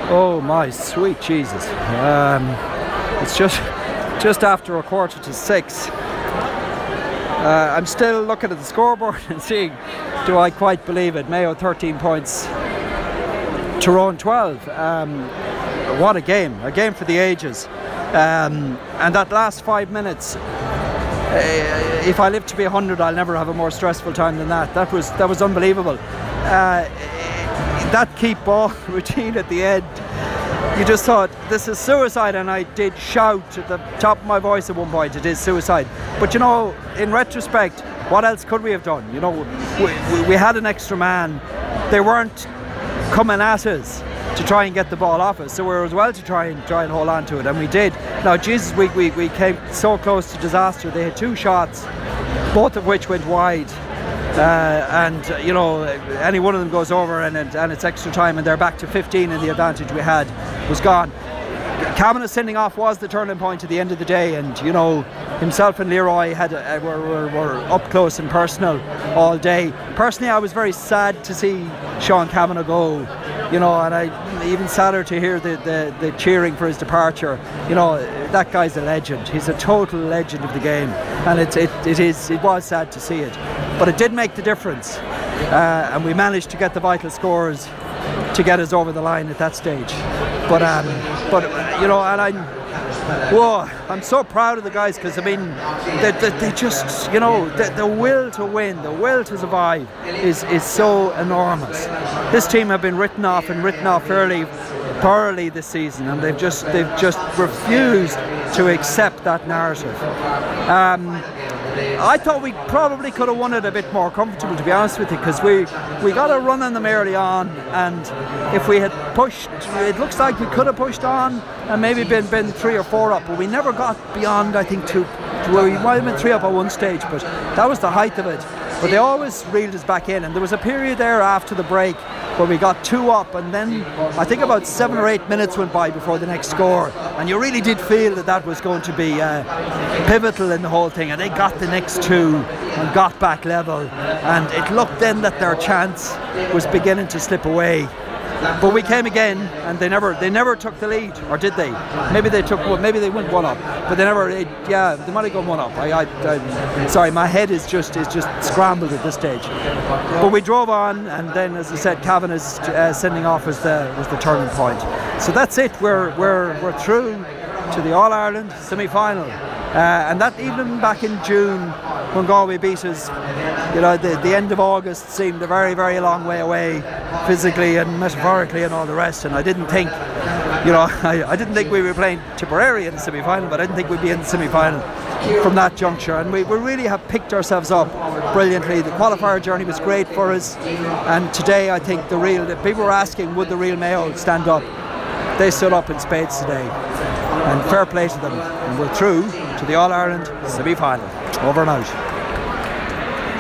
Oh my sweet Jesus. It's just after 5:45. I'm still looking at the scoreboard and seeing, do I quite believe it? Mayo 13 points, Tyrone 12. What a game for the ages. And that last 5 minutes, if I live to be 100, I'll never have a more stressful time than that. That was unbelievable. That keep ball routine at the end, you just thought, this is suicide, and I did shout at the top of my voice at one point, it is suicide. But in retrospect, what else could we have done? We had an extra man. They weren't coming at us to try and get the ball off us, so we were as well to try and hold on to it, and we did. Now, Jesus, we came so close to disaster. They had 2 shots, both of which went wide. Any one of them goes over and it's extra time, and they're back to 15, and the advantage we had was gone. Cavanagh sending off was the turning point at the end of the day, and himself and Leroy were up close and personal all day. Personally, I was very sad to see Sean Cavanagh go, and I even sadder to hear the cheering for his departure. That guy's a legend. He's a total legend of the game, and it was sad to see it. But it did make the difference, and we managed to get the vital scores to get us over the line at that stage. But I'm so proud of the guys, because they just, the will to win, the will to survive is so enormous. This team have been written off fairly thoroughly this season, and they've just refused to accept that narrative. I thought we probably could have won it a bit more comfortable, to be honest with you, because we got a run on them early on, and if we had pushed, it looks like we could have pushed on and maybe been 3 or 4 up, but we never got beyond, I think, 2. We might have been 3 up at one stage, but that was the height of it. But they always reeled us back in, and there was a period there after the break where we got 2 up, and then I think about 7 or 8 minutes went by before the next score, and you really did feel that was going to be pivotal in the whole thing, and they got the next 2 and got back level, and it looked then that their chance was beginning to slip away. But we came again, and they never took the lead, or did they? Maybe they went 1 up, but they never. They might have gone 1 up. I'm sorry, my head is just scrambled at this stage. But we drove on, and then, as I said, Cavanagh's sending off was the turning point. So that's it. We're through to the All Ireland semi-final, and that even back in June when Galway beat us, the end of August seemed a very, very long way away, physically and metaphorically and all the rest. And I didn't think, I didn't think we were playing Tipperary in the semi-final, but I didn't think we'd be in the semi-final from that juncture. And we really have picked ourselves up brilliantly. The qualifier journey was great for us, and today I think the people were asking, would the real Mayo stand up? They stood up in spades today, and fair play to them. And we're through to the All Ireland semi-final. Over and out.